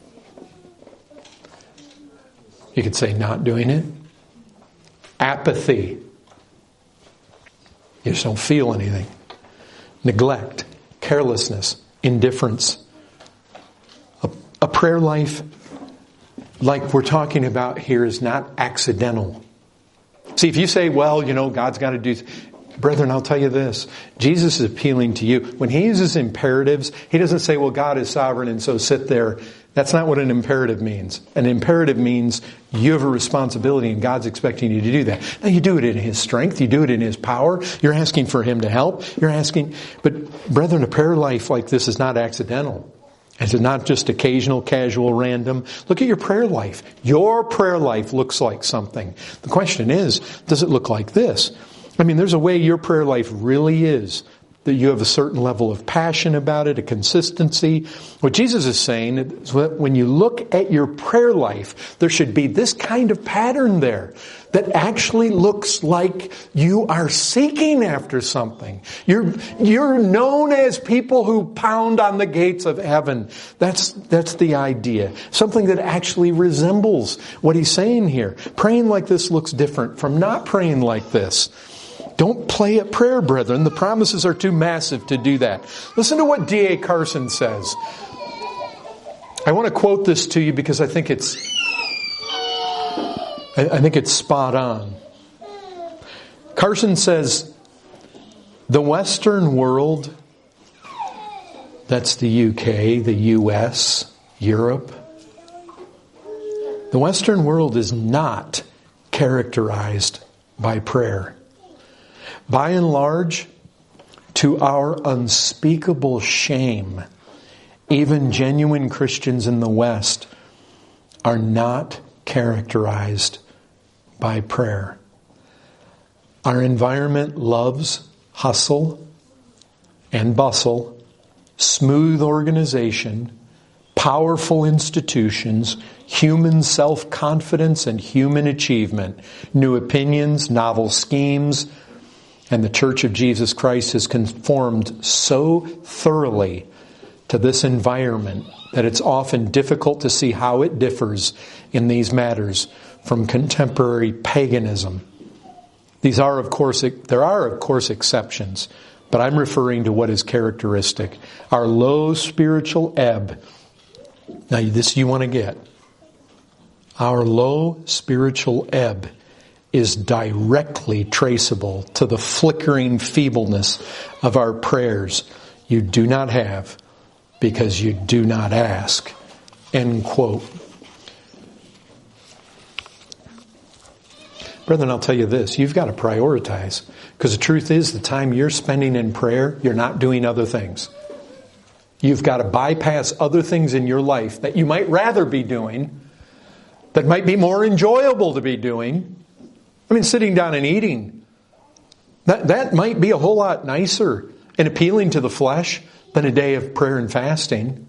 You could say not doing it. Apathy. You just don't feel anything. Neglect, carelessness, indifference. A, a prayer life like we're talking about here is not accidental. See, if you say, well, you know, God's got to do... Brethren, I'll tell you this. Jesus is appealing to you. When He uses imperatives, He doesn't say, well, God is sovereign and so sit there. That's not what an imperative means. An imperative means you have a responsibility and God's expecting you to do that. Now, you do it in His strength. You do it in His power. You're asking for Him to help. You're asking. But brethren, a prayer life like this is not accidental. It's not just occasional, casual, random. Look at your prayer life. Your prayer life looks like something. The question is, does it look like this? I mean, there's a way your prayer life really is that you have a certain level of passion about it, a consistency. What Jesus is saying is that when you look at your prayer life, there should be this kind of pattern there that actually looks like you are seeking after something. You're, you're known as people who pound on the gates of heaven. That's, that's the idea. Something that actually resembles what he's saying here. Praying like this looks different from not praying like this. Don't play at prayer, brethren. The promises are too massive to do that. Listen to what D A Carson says. I want to quote this to you because I think it's I think it's spot on. Carson says, the Western world, that's the U K, the U S, Europe, the Western world is not characterized by prayer. By and large, to our unspeakable shame, even genuine Christians in the West are not characterized by prayer. Our environment loves hustle and bustle, smooth organization, powerful institutions, human self-confidence and human achievement, new opinions, novel schemes, and the Church of Jesus Christ has conformed so thoroughly to this environment that it's often difficult to see how it differs in these matters from contemporary paganism. These are, of course, there are, of course, exceptions, but I'm referring to what is characteristic. Our low spiritual ebb. Now, this you want to get. Our low spiritual ebb is directly traceable to the flickering feebleness of our prayers. You do not have because you do not ask. End quote. Brethren, I'll tell you this. You've got to prioritize. Because the truth is, the time you're spending in prayer, you're not doing other things. You've got to bypass other things in your life that you might rather be doing, that might be more enjoyable to be doing. I mean, sitting down and eating. That, that might be a whole lot nicer and appealing to the flesh than a day of prayer and fasting.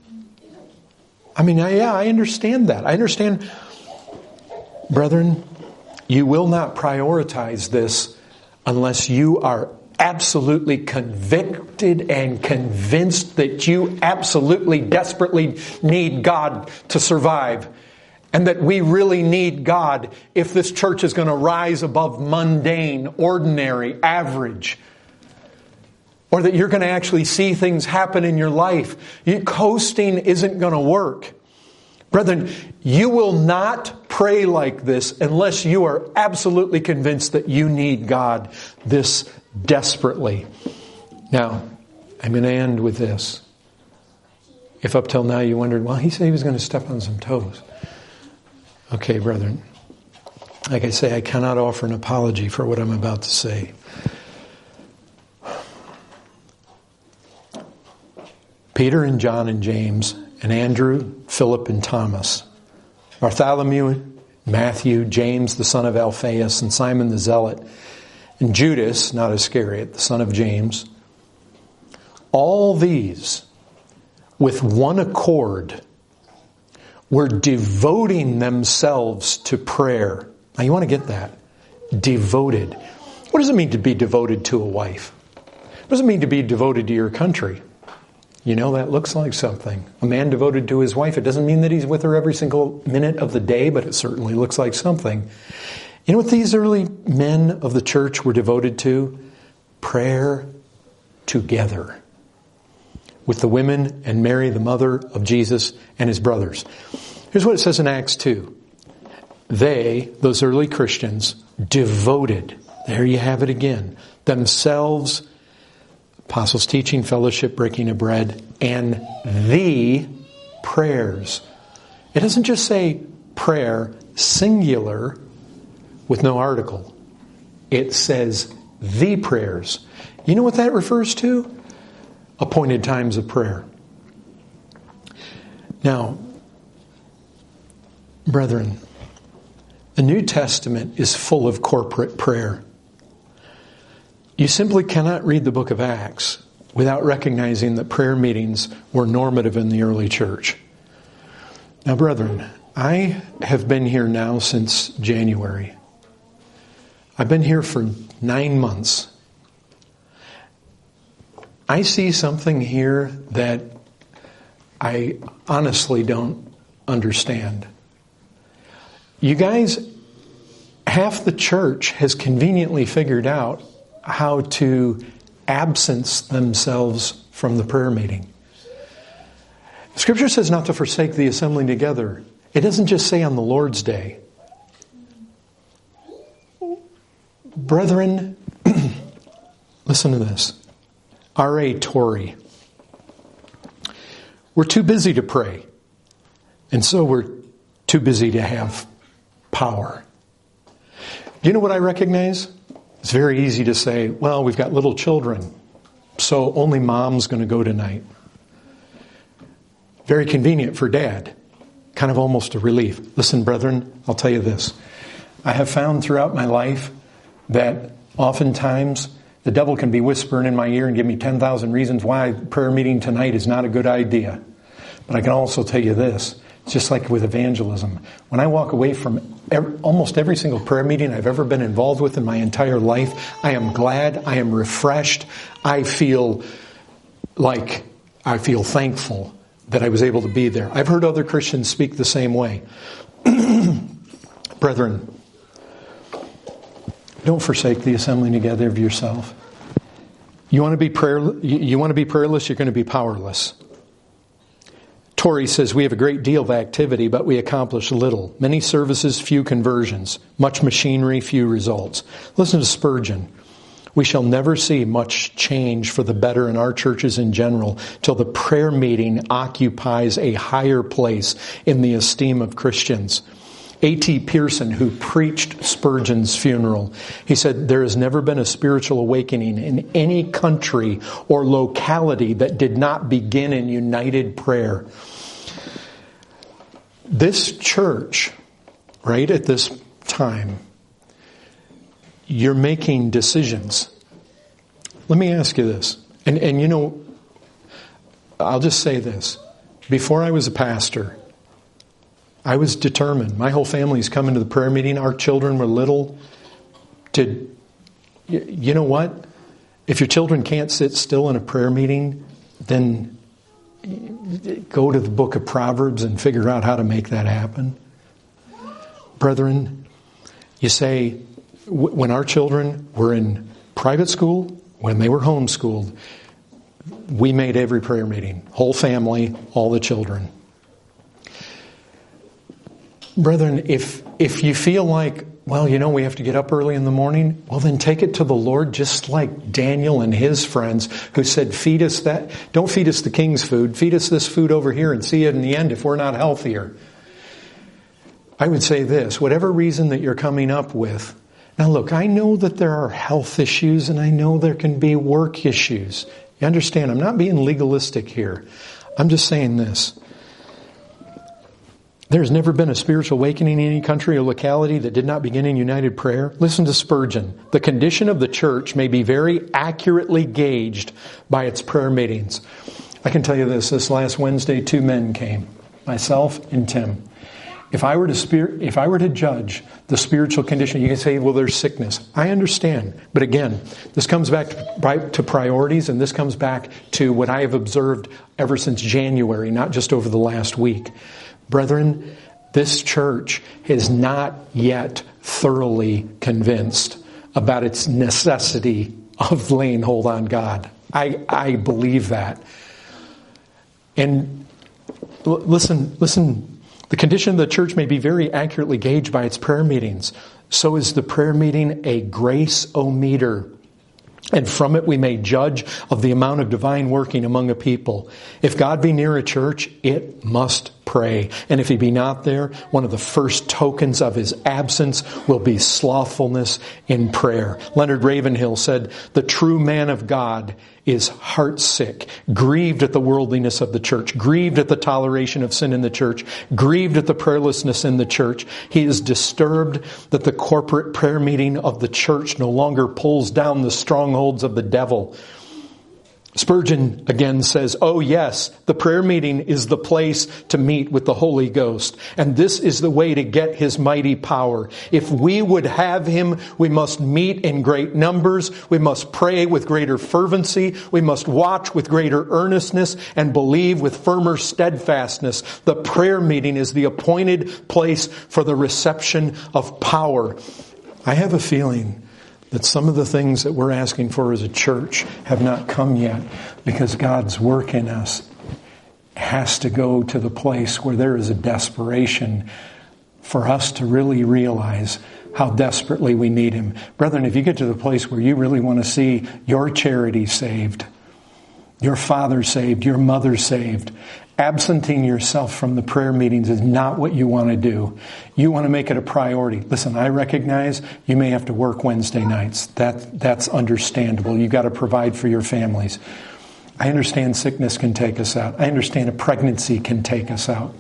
I mean, yeah, I understand that. I understand, brethren, you will not prioritize this unless you are absolutely convicted and convinced that you absolutely, desperately need God to survive. And that we really need God if this church is going to rise above mundane, ordinary, average. Or that you're going to actually see things happen in your life. You, coasting isn't going to work. Brethren, you will not pray like this unless you are absolutely convinced that you need God this desperately. Now, I'm going to end with this. If up till now you wondered, well, he said he was going to step on some toes. Okay, brethren, like I say, I cannot offer an apology for what I'm about to say. Peter and John and James and Andrew, Philip and Thomas, Bartholomew, Matthew, James the son of Alphaeus, and Simon the Zealot, and Judas, not Iscariot, the son of James, all these with one accord were devoting themselves to prayer. Now you want to get that. Devoted. What does it mean to be devoted to a wife? What does it mean to be devoted to your country? You know, that looks like something. A man devoted to his wife, it doesn't mean that he's with her every single minute of the day, but it certainly looks like something. You know what these early men of the church were devoted to? Prayer together. With the women and Mary, the mother of Jesus, and his brothers. Here's what it says in Acts two. They, those early Christians, devoted, there you have it again, themselves, apostles' teaching, fellowship, breaking of bread, and the prayers. It doesn't just say prayer, singular, with no article. It says the prayers. You know what that refers to? Appointed times of prayer. Now, brethren, the New Testament is full of corporate prayer. You simply cannot read the book of Acts without recognizing that prayer meetings were normative in the early church. Now, brethren, I have been here now since January. I've been here for nine months. I see something here that I honestly don't understand. You guys, half the church has conveniently figured out how to absence themselves from the prayer meeting. Scripture says not to forsake the assembling together. It doesn't just say on the Lord's Day. Brethren, listen to this. R A Torrey. We're too busy to pray. And so we're too busy to have power. Do you know what I recognize? It's very easy to say, well, we've got little children, so only mom's going to go tonight. Very convenient for dad. Kind of almost a relief. Listen, brethren, I'll tell you this. I have found throughout my life that oftentimes the devil can be whispering in my ear and give me ten thousand reasons why prayer meeting tonight is not a good idea. But I can also tell you this. It's just like with evangelism. When I walk away from every, almost every single prayer meeting I've ever been involved with in my entire life, I am glad, I am refreshed, I feel like, I feel thankful that I was able to be there. I've heard other Christians speak the same way. Brethren, don't forsake the assembling together of yourself. You want to be prayer, you want to be prayerless, you're going to be powerless. Torrey says, we have a great deal of activity, but we accomplish little. Many services, few conversions. Much machinery, few results. Listen to Spurgeon. We shall never see much change for the better in our churches in general till the prayer meeting occupies a higher place in the esteem of Christians. A T Pearson, who preached Spurgeon's funeral, he said, there has never been a spiritual awakening in any country or locality that did not begin in united prayer. This church, right at this time, you're making decisions. Let me ask you this. And, and you know, I'll just say this. Before I was a pastor, I was determined. My whole family's coming to the prayer meeting. Our children were little. To, you know what? If your children can't sit still in a prayer meeting, then go to the book of Proverbs and figure out how to make that happen. Brethren, you say, when our children were in private school, when they were homeschooled, we made every prayer meeting. Whole family, all the children. Brethren, if if you feel like, well, you know, we have to get up early in the morning, well, then take it to the Lord, just like Daniel and his friends who said, feed us that, don't feed us the king's food, feed us this food over here and see it in the end if we're not healthier. I would say this, whatever reason that you're coming up with. Now look, I know that there are health issues and I know there can be work issues. You understand, I'm not being legalistic here. I'm just saying this. There's never been a spiritual awakening in any country or locality that did not begin in united prayer. Listen to Spurgeon. The condition of the church may be very accurately gauged by its prayer meetings. I can tell you this, this last Wednesday, two men came, myself and Tim. If I were to spir- if I were to judge the spiritual condition, you can say, well, there's sickness. I understand. But again, this comes back to, to priorities, and this comes back to what I have observed ever since January, not just over the last week. Brethren, this church is not yet thoroughly convinced about its necessity of laying hold on God. I, I believe that. And l- listen, listen, the condition of the church may be very accurately gauged by its prayer meetings. So is the prayer meeting a grace-o-meter. And from it we may judge of the amount of divine working among a people. If God be near a church, it must pray. And if he be not there, one of the first tokens of his absence will be slothfulness in prayer. Leonard Ravenhill said, the true man of God is heartsick, grieved at the worldliness of the church, grieved at the toleration of sin in the church, grieved at the prayerlessness in the church. He is disturbed that the corporate prayer meeting of the church no longer pulls down the strongholds of the devil. Spurgeon again says, oh yes, the prayer meeting is the place to meet with the Holy Ghost. And this is the way to get his mighty power. If we would have him, we must meet in great numbers. We must pray with greater fervency. We must watch with greater earnestness and believe with firmer steadfastness. The prayer meeting is the appointed place for the reception of power. I have a feeling that some of the things that we're asking for as a church have not come yet because God's work in us has to go to the place where there is a desperation for us to really realize how desperately we need him. Brethren, if you get to the place where you really want to see your charity saved, your father saved, your mother saved, absenting yourself from the prayer meetings is not what you want to do. You want to make it a priority. Listen, I recognize you may have to work Wednesday nights. That, that's understandable. You've got to provide for your families. I understand sickness can take us out. I understand a pregnancy can take us out.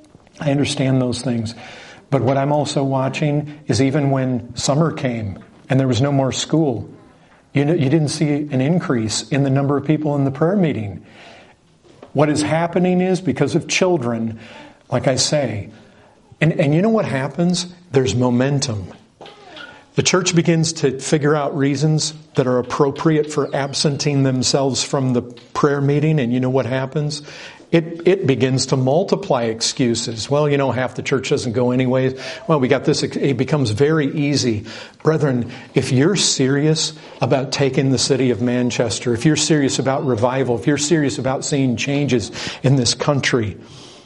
I understand those things. But what I'm also watching is even when summer came and there was no more school, you know, you didn't see an increase in the number of people in the prayer meeting. What is happening is because of children, like I say, and, and you know what happens? There's momentum. The church begins to figure out reasons that are appropriate for absenting themselves from the prayer meeting, and you know what happens? It, it begins to multiply excuses. Well, you know, half the church doesn't go anyways. Well, we got this. It becomes very easy. Brethren, if you're serious about taking the city of Manchester, if you're serious about revival, if you're serious about seeing changes in this country,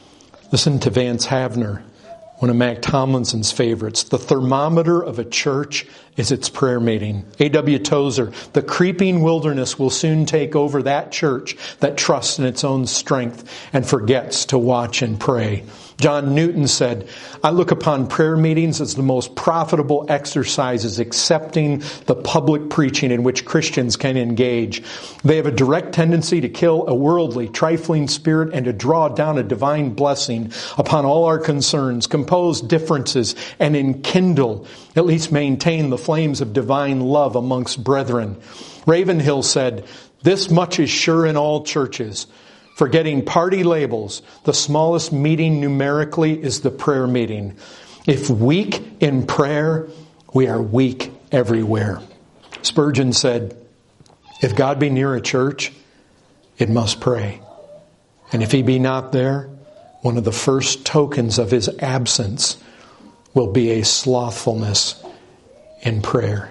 listen to Vance Havner, one of Mac Tomlinson's favorites. The thermometer of a church is its prayer meeting. A W Tozer, the creeping wilderness will soon take over that church that trusts in its own strength and forgets to watch and pray. John Newton said, I look upon prayer meetings as the most profitable exercises accepting the public preaching in which Christians can engage. They have a direct tendency to kill a worldly, trifling spirit and to draw down a divine blessing upon all our concerns, compose differences, and enkindle, at least maintain the flames of divine love amongst brethren. Ravenhill said, this much is sure in all churches. Forgetting party labels, the smallest meeting numerically is the prayer meeting. If weak in prayer, we are weak everywhere. Spurgeon said, if God be near a church, it must pray. And if he be not there, one of the first tokens of his absence will be a slothfulness in prayer.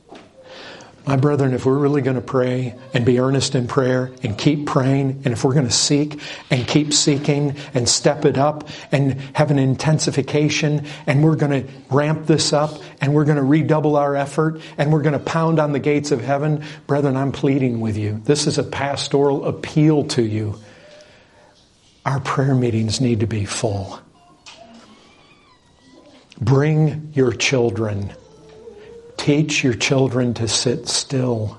My brethren, if we're really going to pray and be earnest in prayer and keep praying, and if we're going to seek and keep seeking and step it up and have an intensification, and we're going to ramp this up and we're going to redouble our effort and we're going to pound on the gates of heaven, brethren, I'm pleading with you. This is a pastoral appeal to you. Our prayer meetings need to be full. Bring your children. Teach your children to sit still.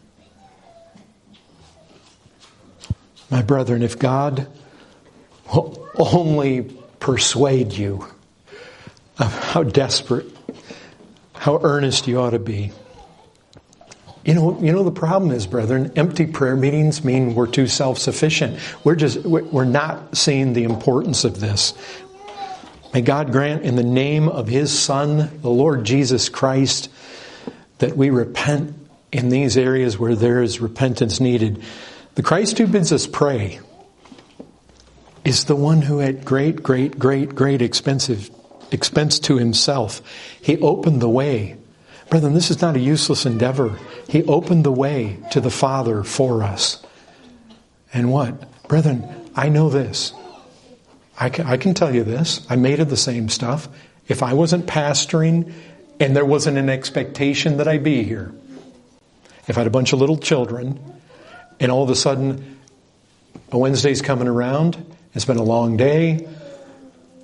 My brethren, if God will only persuade you of how desperate, how earnest you ought to be. You know, you know the problem is, brethren, empty prayer meetings mean we're too self-sufficient. We're just, we're not seeing the importance of this. May God grant in the name of His Son, the Lord Jesus Christ, that we repent in these areas where there is repentance needed. The Christ who bids us pray is the one who at great, great, great, great expensive expense to Himself, He opened the way. Brethren, this is not a useless endeavor. He opened the way to the Father for us. And what? Brethren, I know this. I can, I can tell you this. I made it the same stuff. If I wasn't pastoring and there wasn't an expectation that I be here, if I had a bunch of little children and all of a sudden a Wednesday's coming around, it's been a long day,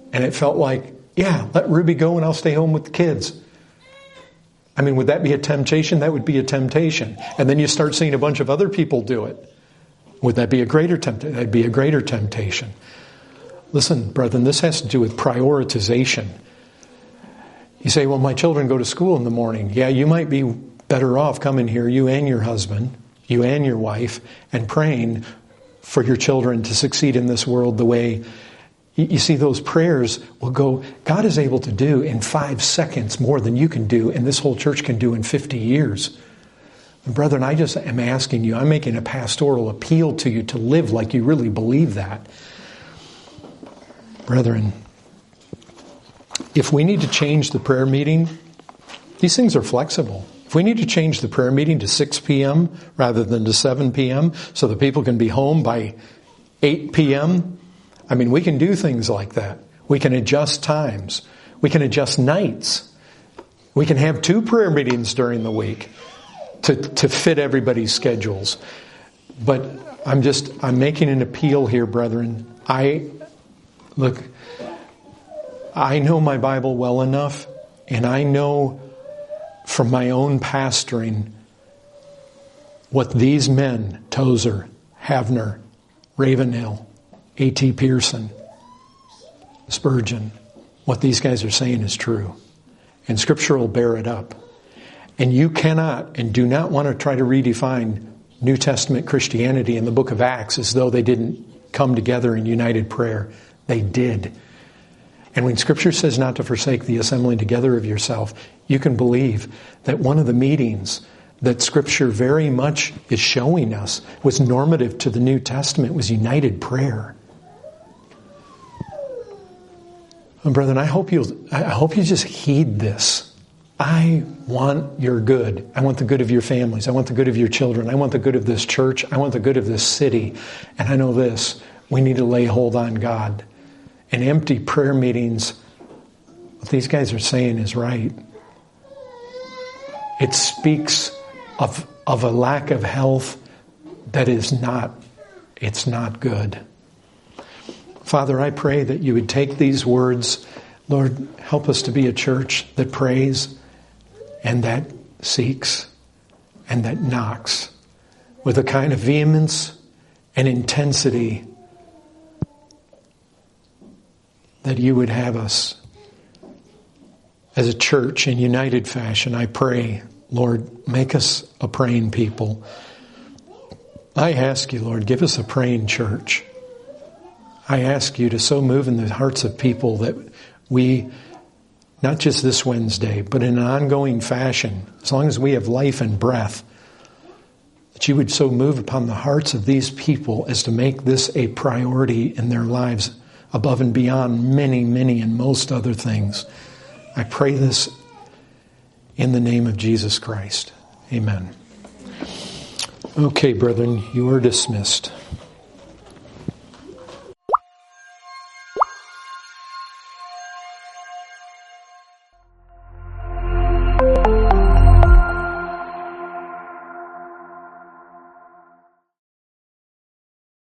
And it felt like, yeah, let Ruby go and I'll stay home with the kids. I mean, would that be a temptation? That would be a temptation. And then you start seeing a bunch of other people do it. Would that be a greater temptation? That'd be a greater temptation. Listen, brethren, this has to do with prioritization. You say, well, my children go to school in the morning. Yeah, you might be better off coming here, you and your husband, you and your wife, and praying for your children to succeed in this world the way, you see, those prayers will go, God is able to do in five seconds more than you can do, and this whole church can do in fifty years. And brethren, I just am asking you, I'm making a pastoral appeal to you to live like you really believe that. Brethren, if we need to change the prayer meeting, these things are flexible. If we need to change the prayer meeting to six p.m. rather than to seven p.m. so that people can be home by eight p.m., I mean, we can do things like that. We can adjust times. We can adjust nights. We can have two prayer meetings during the week to, to fit everybody's schedules. But I'm just, I'm making an appeal here, brethren. I, look, I know my Bible well enough, and I know from my own pastoring what these men, Tozer, Havner, Ravenhill, A T Pearson, Spurgeon, what these guys are saying is true. And Scripture will bear it up. And you cannot and do not want to try to redefine New Testament Christianity in the book of Acts as though they didn't come together in united prayer. They did. And when Scripture says not to forsake the assembling together of yourself, you can believe that one of the meetings that Scripture very much is showing us was normative to the New Testament was united prayer. And brethren, I hope you'll, I hope you just heed this. I want your good. I want the good of your families. I want the good of your children. I want the good of this church. I want the good of this city. And I know this, we need to lay hold on God. And empty prayer meetings, what these guys are saying is right. It speaks of, of a lack of health that is not, it's not good. Father, I pray that you would take these words. Lord, help us to be a church that prays and that seeks and that knocks with a kind of vehemence and intensity that you would have us as a church in united fashion. I pray, Lord, make us a praying people. I ask you, Lord, give us a praying church. I ask you to so move in the hearts of people that we, not just this Wednesday, but in an ongoing fashion, as long as we have life and breath, that you would so move upon the hearts of these people as to make this a priority in their lives above and beyond many, many and most other things. I pray this in the name of Jesus Christ. Amen. Okay, brethren, you are dismissed.